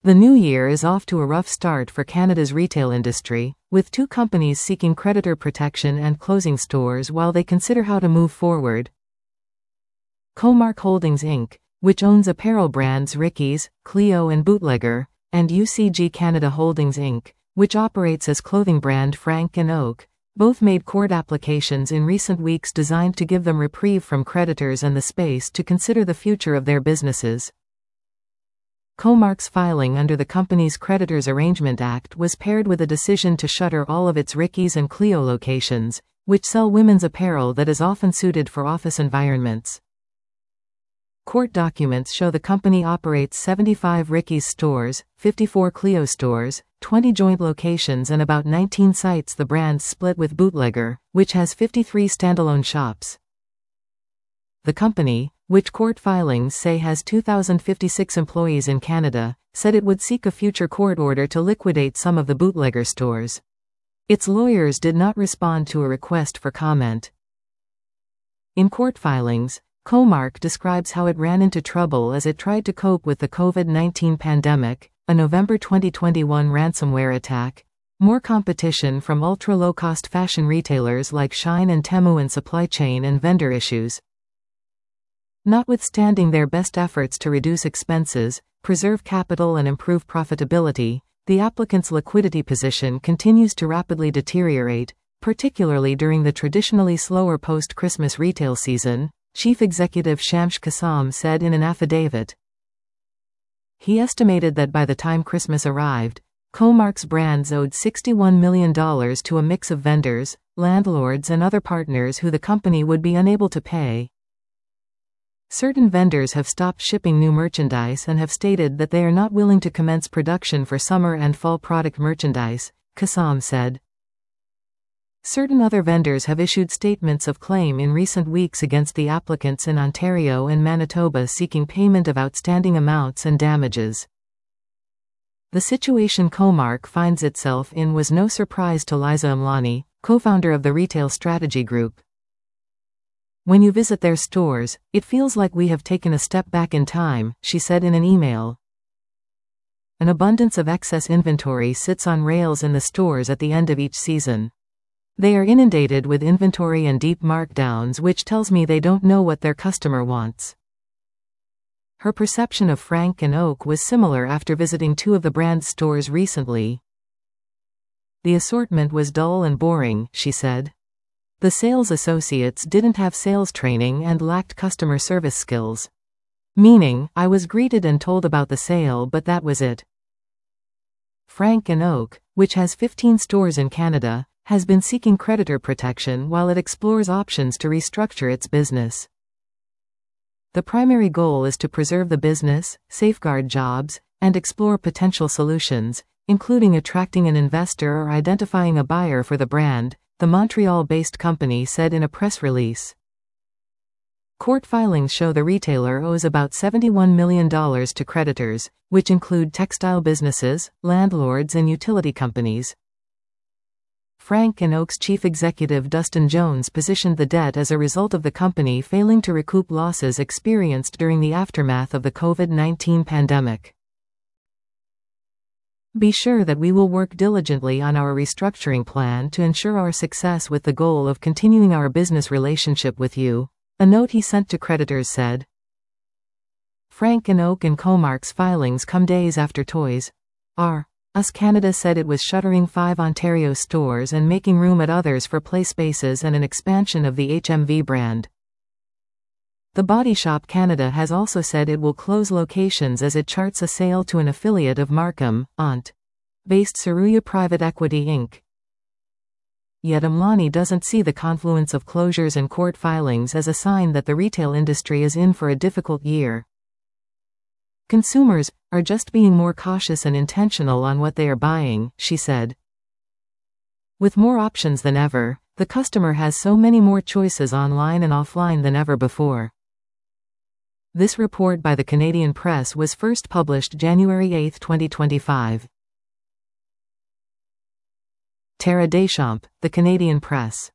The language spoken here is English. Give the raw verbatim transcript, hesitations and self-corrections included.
The new year is off to a rough start for Canada's retail industry, with two companies seeking creditor protection and closing stores while they consider how to move forward. Comark Holdings Incorporated, which owns apparel brands Ricky's, Cleo and Bootlegger, and U C G Canada Holdings Incorporated, which operates as clothing brand Frank and Oak, both made court applications in recent weeks designed to give them reprieve from creditors and the space to consider the future of their businesses. Comark's filing under the company's Creditors Arrangement Act was paired with a decision to shutter all of its Ricky's and Cleo locations, which sell women's apparel that is often suited for office environments. Court documents show the company operates seventy-five Ricky's stores, fifty-four Cleo stores, twenty joint locations and about nineteen sites. The brand split with Bootlegger, which has fifty-three standalone shops. The company, which court filings say has two thousand fifty-six employees in Canada, said it would seek a future court order to liquidate some of the Bootlegger stores. Its lawyers did not respond to a request for comment. In court filings, Comark describes how it ran into trouble as it tried to cope with the COVID nineteen pandemic, a November twenty twenty-one ransomware attack, more competition from ultra-low-cost fashion retailers like Shein and Temu, and supply chain and vendor issues. Notwithstanding their best efforts to reduce expenses, preserve capital and improve profitability, the applicant's liquidity position continues to rapidly deteriorate, particularly during the traditionally slower post-Christmas retail season, Chief Executive Shamsh Kassam said in an affidavit. He estimated that by the time Christmas arrived, Comark's brands owed sixty-one million dollars to a mix of vendors, landlords and other partners who the company would be unable to pay. Certain vendors have stopped shipping new merchandise and have stated that they are not willing to commence production for summer and fall product merchandise, Kassam said. Certain other vendors have issued statements of claim in recent weeks against the applicants in Ontario and Manitoba seeking payment of outstanding amounts and damages. The situation Comark finds itself in was no surprise to Liza Amlani, co-founder of the Retail Strategy Group. When you visit their stores, it feels like we have taken a step back in time, she said in an email. An abundance of excess inventory sits on rails in the stores at the end of each season. They are inundated with inventory and deep markdowns, which tells me they don't know what their customer wants. Her perception of Frank and Oak was similar after visiting two of the brand's stores recently. The assortment was dull and boring, she said. The sales associates didn't have sales training and lacked customer service skills. Meaning, I was greeted and told about the sale, but that was it. Frank and Oak, which has fifteen stores in Canada, has been seeking creditor protection while it explores options to restructure its business. The primary goal is to preserve the business, safeguard jobs, and explore potential solutions, including attracting an investor or identifying a buyer for the brand, the Montreal-based company said in a press release. Court filings show the retailer owes about seventy-one million dollars to creditors, which include textile businesses, landlords and utility companies. Frank and Oak's chief executive Dustin Jones positioned the debt as a result of the company failing to recoup losses experienced during the aftermath of the COVID nineteen pandemic. Be sure that we will work diligently on our restructuring plan to ensure our success with the goal of continuing our business relationship with you, a note he sent to creditors said. Frank and Oak and Comark's filings come days after Toys R Us Canada said it was shuttering five Ontario stores and making room at others for play spaces and an expansion of the H M V brand. The Body Shop Canada has also said it will close locations as it charts a sale to an affiliate of Markham, Ont-based Saruya Private Equity Incorporated. Yet Amlani doesn't see the confluence of closures and court filings as a sign that the retail industry is in for a difficult year. Consumers are just being more cautious and intentional on what they are buying, she said. With more options than ever, the customer has so many more choices online and offline than ever before. This report by the Canadian Press was first published January eighth, twenty twenty-five. Tara Deschamps, The Canadian Press.